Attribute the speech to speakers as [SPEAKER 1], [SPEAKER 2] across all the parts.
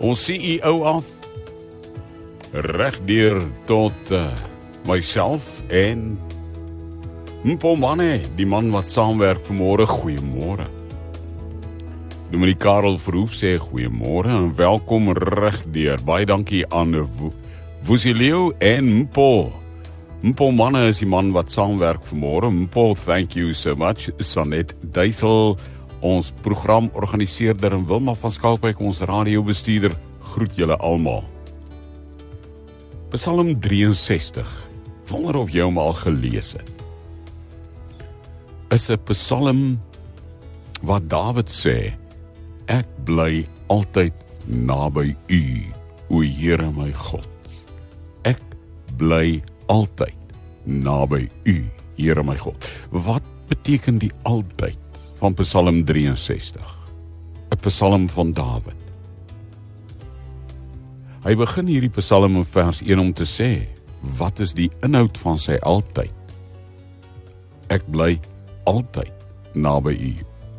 [SPEAKER 1] ons CEO af, regdeur tot myself en Mpo Manne, die man wat saamwerk vanmôre, goeiemôre. Dominee Karel Verhoef sê goeiemôre en welkom regdeur. Baie dankie aan Woesileo en Mpo. Mpo Manne is die man wat saamwerk vanmôre. Mpo, thank you so much. Sanet Duisel, ons programorganiseerder, en Wilma van Skalkwyk, ons radiobestuurder, groet julle almal. Psalm 63, wonder of jy hom al gelees het. Is 'n psalm wat Dawid sê, ek bly altyd naby U, o Here my God. Ek bly altyd naby U, Here my God. Wat beteken die altyd van Psalm 63? 'n Psalm van Dawid. Hy begin hierdie psalm in vers 1 om te sê, wat is die inhoud van sy altyd? Ek bly altyd naby U.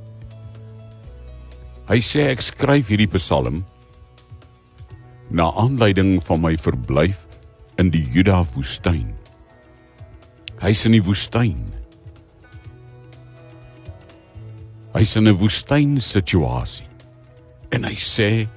[SPEAKER 1] Hy sê, ek skryf hierdie psalm na aanleiding van my verblyf in die Juda woestyn. Hy's in die woestyn. Hy's in 'n woestyn situasie. En hy sê,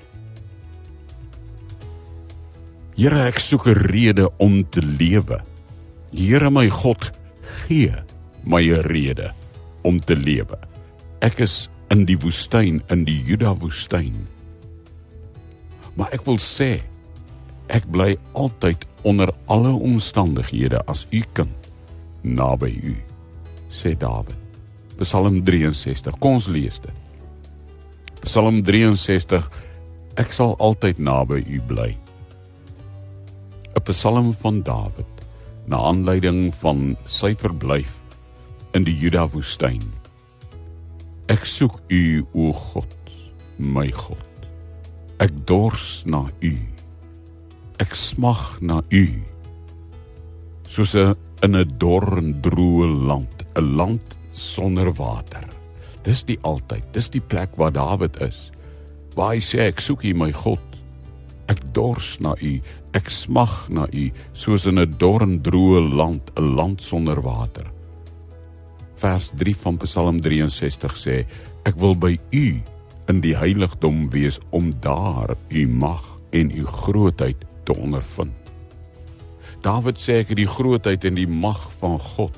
[SPEAKER 1] Here, ek soek 'n rede om te lewe. Here my God, gee my 'n rede om te lewe. Ek is in die woestyn, in die Juda woestyn. Maar ek wil sê, ek bly altyd onder alle omstandighede as U kind naby U, sê Dawid. Psalm 63, kom ons lees dit. Psalm 63, ek sal altyd naby U bly. 'n Psalm van Dawid, na aanleiding van sy verblyf in die Juda woestyn. Ek soek U, o God, my God. Ek dors na U. Ek smag na U. Soos in 'n dor en droë land, 'n land sonder water. Dis die altyd, dis die plek waar Dawid is, waar hy sê, ek soek U, my God. Ek dors na U, ek smag na U, soos in 'n dor en droë land, 'n land sonder water. Vers 3 van Psalm 63 sê, ek wil by U in die heiligdom wees, om daar U mag en U grootheid te ondervind. Dawid sê, ek het die grootheid en die mag van God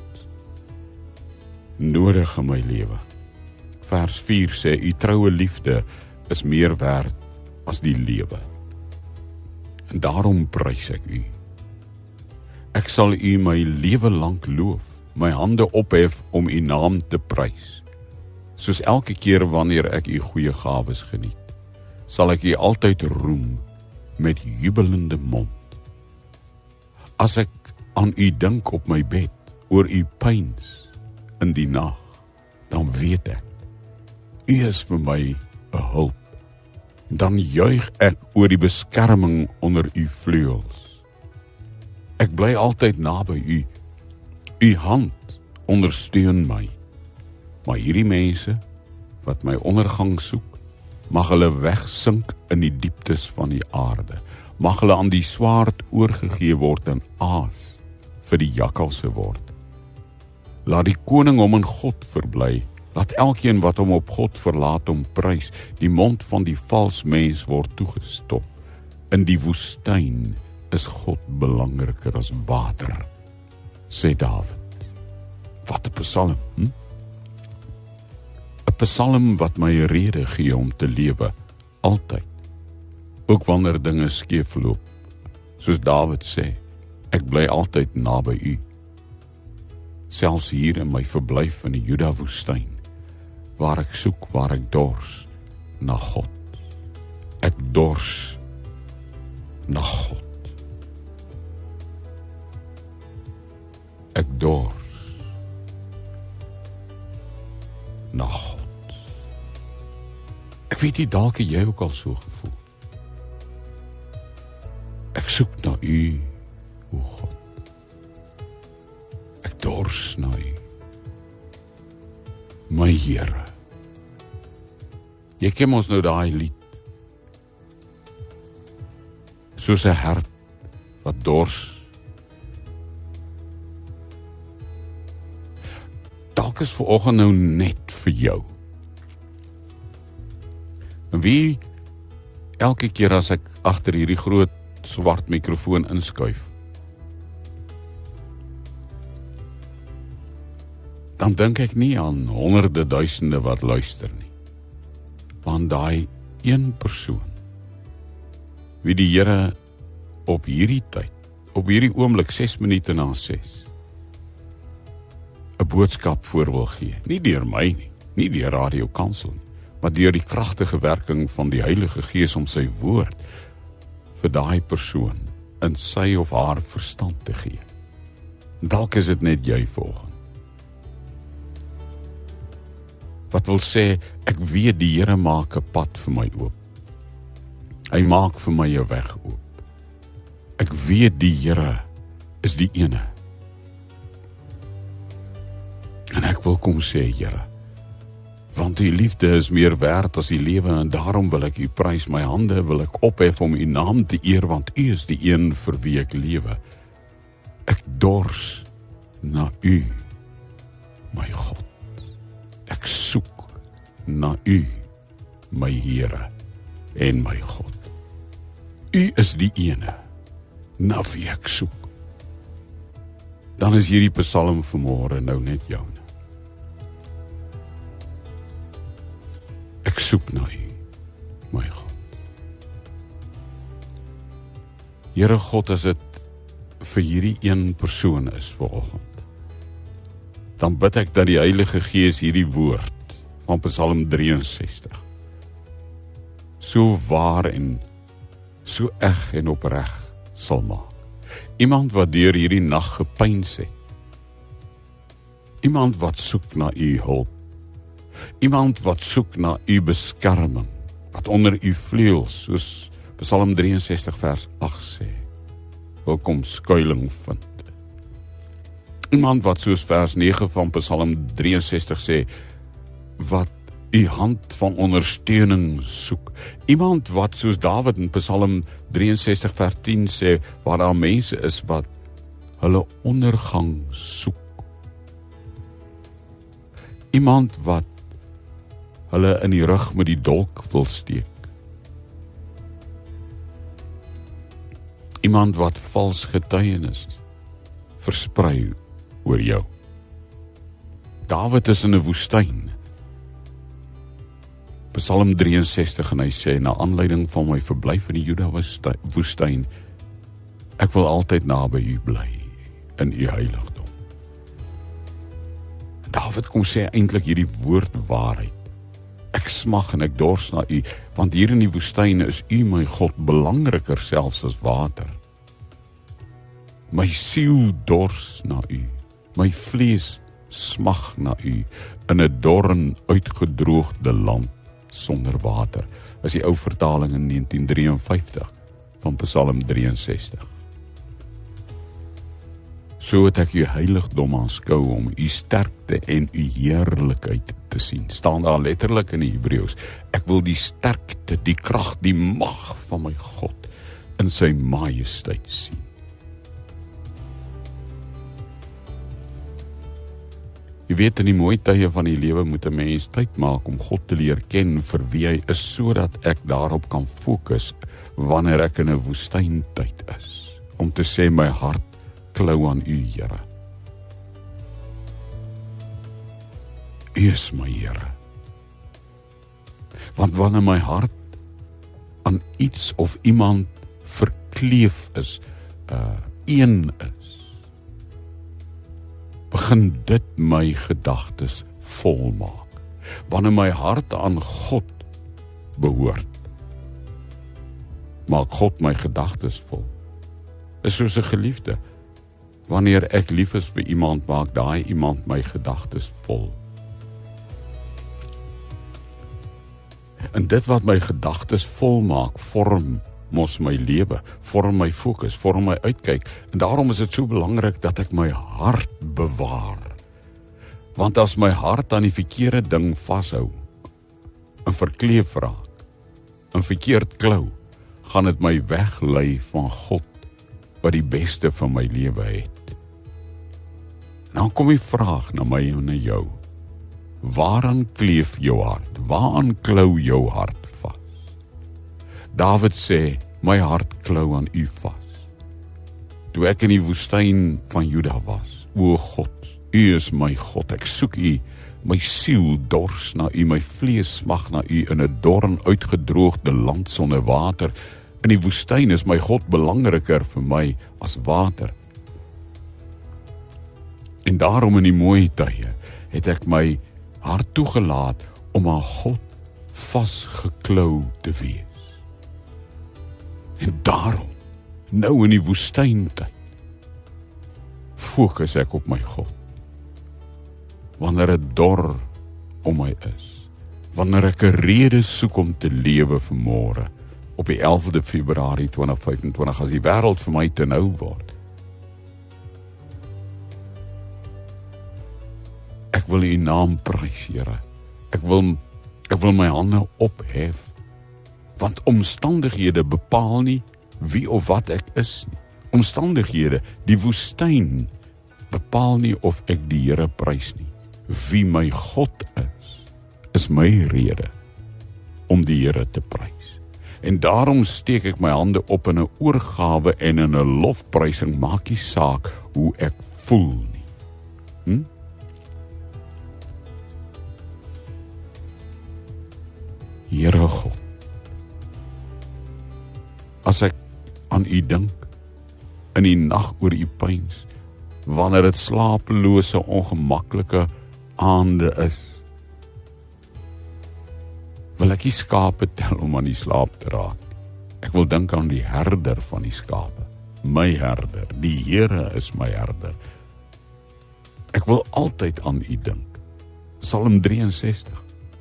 [SPEAKER 1] nodig in my lewe. Vers 4 sê, U troue liefde is meer werd as die lewe. En daarom prys ek U. Ek sal U my lewe lank loof, my hande ophef om U naam te prys. Soos elke keer wanneer ek U goeie gawes geniet, sal ek U altyd roem met jubelende mond. As ek aan U dink op my bed, oor U pyns in die nag, dan weet ek, U is vir my 'n hulp. Dan juig ek oor die beskerming onder U vleuels. Ek bly altyd naby U. U hand ondersteun my. Maar hierdie mense wat my ondergang soek, mag hulle wegsink in die dieptes van die aarde. Mag hulle aan die swaard oorgegee word en aas vir die jakkalse word. Laat die koning hom in God verbly. Laat elkeen wat hom op God verlaat hom prys. Die mond van die vals mens word toegestop. In die woestyn is God belangriker as water, sê Dawid. Wat 'n psalm, 'n psalm wat my 'n rede gee om te lewe, altyd. Ook wanneer dinge skeefloop, soos Dawid sê, ek bly altyd naby U. Selfs hier in my verblyf in die Juda woestyn, waar ek soek, waar ek dors na God. Ek dors na God. Ek dors na God. Ek weet nie, dalk het jy ook al so gevoel. Ek soek na U, o God. Ek dors na U, my Here. Jy ken ons nou daai lied. soos 'n hert wat dors. Dalk is vanoggend nou net vir jou. En wie elke keer as ek agter hierdie groot swart mikrofoon inskuif, dan dink ek nie aan honderde duisende wat luister nie, maar aan daai een persoon, wie die Here op hierdie tyd, op hierdie oomblik 6 minute na 6, 'n boodskap voor wil gee. Nie deur my nie deur Radio Kansel nie, maar deur die kragtige werking van die Heilige Gees om sy woord vir daai persoon in sy of haar verstand te gee. Dalk is dit net jy vanoggend. Wat wil sê, ek weet die Here maak 'n pad vir my oop. Hy maak vir my 'n weg oop. Ek weet die Here is die ene. En ek wil kom sê, Here, want u liefde is meer werd as die lewe en daarom wil ek u prys. My hande wil ek ophef om u naam te eer, want u is die een vir wie ek lewe. Ek dors na u, my God. Ek soek na u, my Here en my God. U is die ene na wie ek soek. Dan is hierdie psalm vanmôre nou net joune. Ek soek na u, my God. Here God, as dit vir hierdie een persoon is vanoggend, dan bid ek dat die Heilige Gees hierdie woord van Psalm 63 so waar en so eg en opreg sal maak. Iemand wat deur hierdie nag gepyns het. Iemand wat soek na u hulp. Iemand wat soek na u beskerming, wat onder u vleuels, soos Psalm 63 vers 8 sê, wil kom skuiling vind. Iemand wat soos vers 9 van Psalm 63 sê, wat u hand van ondersteuning soek. Iemand wat soos Dawid in Psalm 63 vers 10 sê, waar daar mense is wat hulle ondergang soek. Iemand wat hulle in die rug met die dolk wil steek. Iemand wat vals getuienis versprei oor jou. Dawid is in 'n woestyn. Psalm 63 en hy sê, na aanleiding van my verblyf in die Juda woestyn, ek wil altyd naby u bly in u heiligdom. Dawid kom sê eintlik hierdie woord waarheid. Ek smag en ek dors na u, want hier in die woestyn is u, my God, belangriker selfs as water. My siel dors na u, my vlees smag na u, in 'n dorn uitgedroogde land sonder water, is die ou vertaling in 1953 van Psalm 63. So het ek u heiligdom aanskou om u sterkte en u heerlikheid te sien. Staan daar letterlik in die Hebreëus. Ek wil die sterkte, die krag, die mag van my God in sy majesteit sien. Jy weet, in die mooi tye van die lewe moet 'n mens tyd maak om God te leer ken vir wie hy is, sodat ek daarop kan fokus wanneer ek in 'n woestyntyd is, om te sê my hart klou aan u, Here. U is my Here. Want wanneer my hart aan iets of iemand verkleef is, een is, begin dit my gedagtes volmaak. Wanneer my hart aan God behoort, maak God my gedagtes vol. Is soos 'n geliefde. Wanneer ek lief is vir iemand, maak daai iemand my gedagtes vol. En dit wat my gedagtes vol maak, vorm mos my lewe, vorm my fokus, vorm my uitkyk. En daarom is dit so belangrik dat ek my hart bewaar. Want as my hart aan die verkeerde ding vashou, en verkleef raak, en verkeerd klou, gaan dit my weglei van God, wat die beste van my lewe het. Nou kom die vraag na my en na jou. Waaraan kleef jou hart? Waaraan klou jou hart vas? Dawid sê, my hart klou aan u vas. Toe ek in die woestyn van Juda was, o God, u is my God, ek soek u, my siel dors na u, my vlees smag na u in 'n dorn uitgedroogde land sonder water. In die woestyn is my God belangriker vir my as water. En daarom in die mooi tye het ek my hart toegelaat om aan God vasgeklou te wees. En daarom, nou in die woestyntyd, fokus ek op my God. Wanneer dit dor om my is, wanneer ek 'n rede soek om te lewe vanmôre, op die 11de Februarie 2025, as die wêreld vir my te nou word. Ek wil u naam prys, Here. Ek wil my hande ophef, want omstandighede bepaal nie wie of wat ek is nie. Omstandighede, die woestyn, bepaal nie of ek die Here prys nie. Wie my God is my rede om die Here te prys. En daarom steek ek my hande op in 'n oorgawe en in 'n lofprysing, maak nie saak hoe ek voel nie. Here God, as ek aan u dink, in die nag oor u pyns, wanneer dit slapelose, ongemaklike aande is, wil ek die skape tel om aan die slaap te raak. Ek wil dink aan die herder van die skape, my herder, die Here is my herder. Ek wil altyd aan u dink. Psalm 63.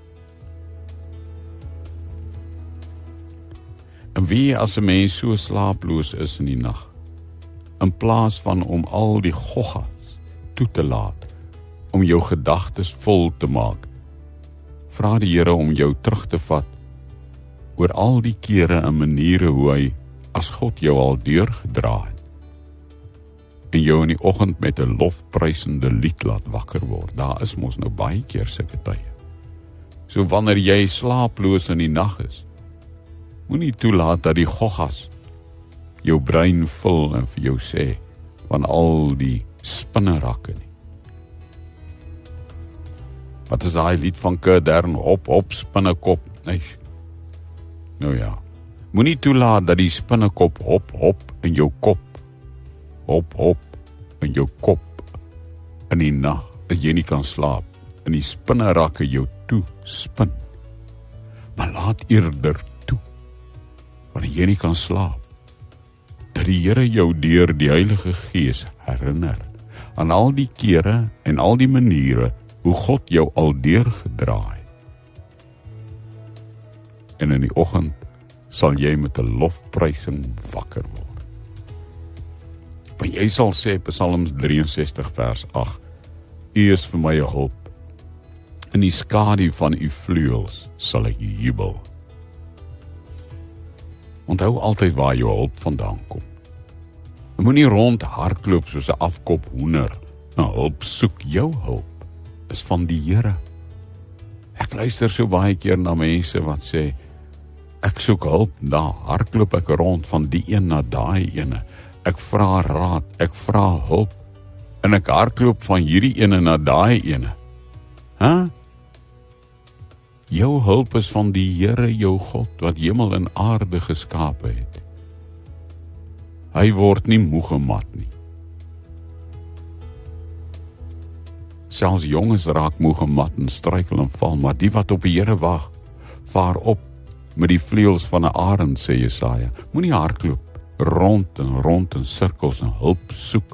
[SPEAKER 1] En wie as 'n mens so slaaploos is in die nag, in plaas van om al die goggas toe te laat, om jou gedagtes vol te maak, vra die Here om jou terug te vat oor al die kere en maniere hoe hy as God jou al deurgedra het, en jou in die oggend met 'n lofprysende lied laat wakker word. Daar is mos nou baie keer sulke tye. So wanneer jy slaaploos in die nag is, moenie toelaat dat die goggas jou brein vul en vir jou sê van al die spinnerakke nie. Wat is daai lied van Kurt Dern, hop, hop, spinnekop? Nee. Nou ja, moenie toelaat dat die spinnekop hop, hop in jou kop, hop, hop in jou kop, in die nag, as jy nie kan slaap, en die spinnerakke jou toe spin. Maar laat eerder toe, wanneer jy nie kan slaap, dat die Here jou deur die Heilige Gees herinner aan al die kere en al die maniere hoe God jou al deurgedra het. En in die oggend sal jy met 'n lofprysing wakker word. Want jy sal sê, Psalms 63 vers 8, U is vir my 'n hulp. In die skadu van u vleuels sal ek jubel. Onthou altyd waar jou hulp vandaan kom. Jy moenie rond hardloop soos 'n afkop hoender. 'n Hulp soek, jou hulp is van die Here. Ek luister so baie keer na mense wat sê, ek soek hulp, daar hardloop ek rond van die een na daai ene. Ek vra raad, ek vra hulp, en ek hardloop van hierdie ene na daai ene. Jou hulp is van die Here, jou God, wat hemel en aarde geskape het. Hy word nie moeg gemat nie. Selfs jonges raak moeg gemat en struikel en val, maar die wat op die Here wag, vaar op met die vleuels van 'n arend, sê Jesaja. Moenie hardloop rond in sirkels en hulp soek.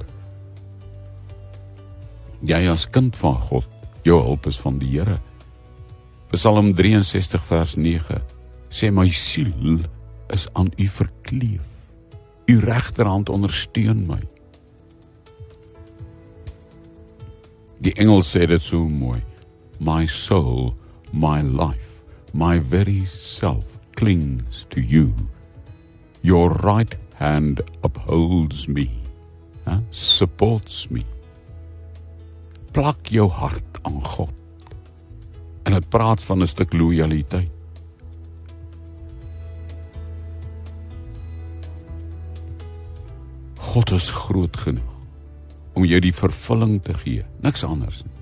[SPEAKER 1] Jy as kind van God, jou hulp is van die Here. Psalm 63 vers 9 sê, my siel is aan u verkleef. U regterhand ondersteun my. Die engel sê dit so mooi. My soul, my life, my very self clings to you. Your right hand upholds me, supports me. Plak jou hart aan God. En het praat van 'n stuk loyaliteit. God is groot genoeg om jou die vervulling te gee, niks anders nie.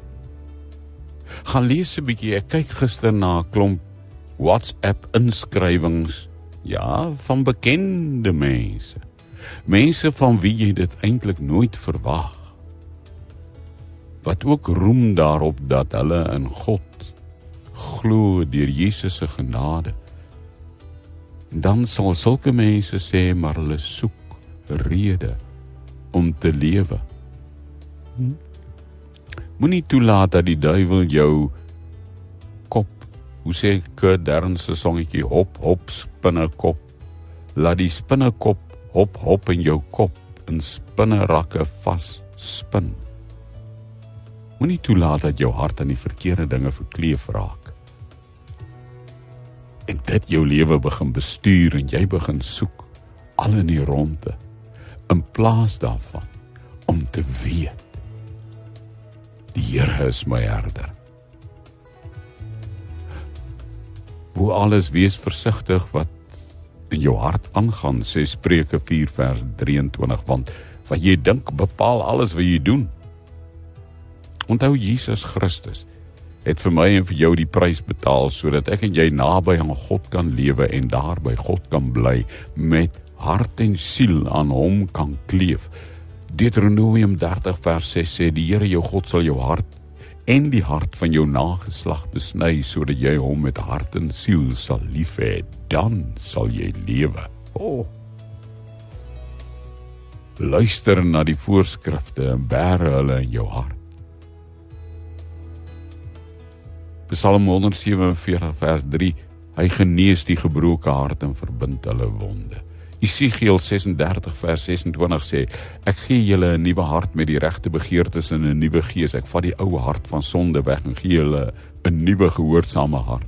[SPEAKER 1] Gaan lees 'n bietjie, ek kyk gister na 'n klomp WhatsApp-inskrywings, van bekende mense. Mense van wie jy dit eintlik nooit verwag. Wat ook roem daarop dat hulle in God glo deur Jesus se genade. En dan sal sulke mense sê, maar hulle soek rede om te lewe. Moenie toelaat dat die duiwel jou kop, hoe sê Kurt Darren se songetjie, hop, hop, spinnekop. Laat die spinnekop hop, hop in jou kop, in spinnerakke vas spin. Moenie toelaat dat jou hart aan die verkeerde dinge verkleef raak. En dit jou lewe begin bestuur en jy begin soek, al in die ronde, in plaas daarvan, om te weet, die Here is my herder. Hoe alles wees versigtig wat in jou hart aangaan, sê Spreuke 4 vers 23, want wat jy dink bepaal alles wat jy doen. Onthou Jesus Christus het vir my en vir jou die prys betaal, sodat ek en jy naby aan God kan lewe en daar by God kan bly, met hart en siel aan hom kan kleef. Deuteronomium 30 vers 6 sê, die Here jou God sal jou hart en die hart van jou nageslag besny, sodat jy hom met hart en siel sal lief hê, dan sal jy lewe. Luister na die voorskrifte en bære hulle in jou hart. Psalm 147 vers 3, hy genees die gebroke hart en verbind hulle wonde. Esegiel 36 vers 26 sê, ek gee julle 'n nuwe hart met die regte begeertes en 'n nuwe gees. Ek vat die ou hart van sonde weg en gee julle 'n nuwe gehoorsame hart.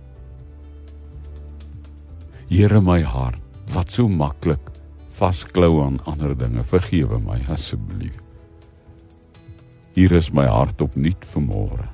[SPEAKER 1] Here, my hart, wat so maklik vasklou aan ander dinge, vergewe my asseblief. Hier is my hart opnuut vanmôre.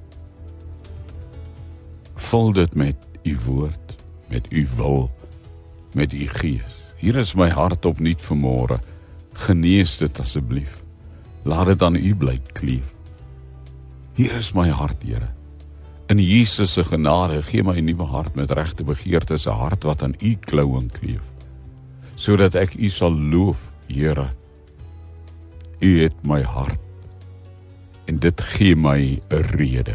[SPEAKER 1] Vul dit met u woord, met u wil, met u gees. Hier is my hart opnuut vanmôre. Genees dit asseblief. Laat dit aan u bly kleef. Hier is my hart, Here. In Jesus se genade gee my 'n nuwe hart met regte begeertes, 'n hart wat aan u klou en kleef, sodat ek u sal loof, Here. U het my hart en dit gee my 'n rede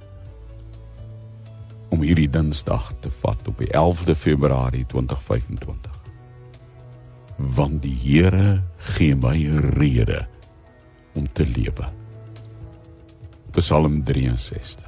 [SPEAKER 1] om hierdie Dinsdag te vat op die 11de Februarie 2025. Want die Here gee my 'n rede om te lewe. Psalm 63.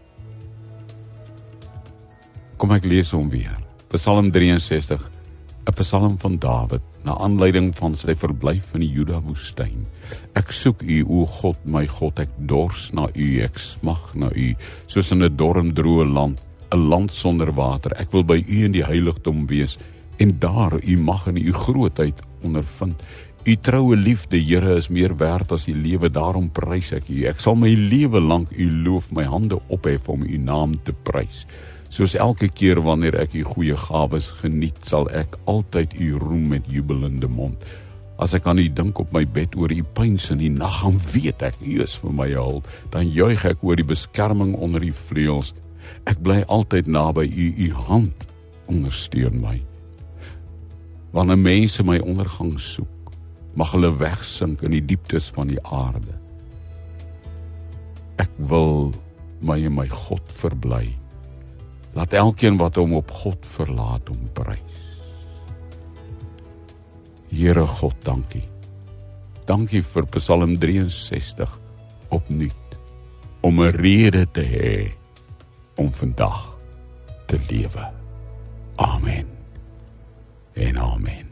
[SPEAKER 1] Kom ek lees hom weer. Psalm 63, 'n psalm van Dawid, na aanleiding van sy verblyf in die Juda-woestyn. Ek soek u, o God, my God, ek dors na u, ek smag na u, soos in 'n dormdroë land, 'n land sonder water. Ek wil by u in die heiligdom wees, en daar u mag en u grootheid ondervind. U troue liefde, Here, is meer werd as die lewe, daarom prys ek u. Ek sal my lewe lank u loof, my hande ophef om u naam te prys. Soos elke keer wanneer ek u goeie gawes geniet, sal ek altyd u roem met jubelende mond. As ek aan u dink op my bed oor u pyns in die nag, dan weet ek u is vir my 'n hulp. Dan juig ek oor die beskerming onder u vleuels. Ek bly altyd naby u, u hand ondersteun my. Wanneer mense my ondergang soek, mag hulle wegsink in die dieptes van die aarde. Ek wil my in my God verbly. Laat elkeen wat hom op God verlaat hom prys. Here God, dankie. Dankie vir Psalm 63 opnuut, om 'n rede te hê om vandag te lewe. Amen en amen.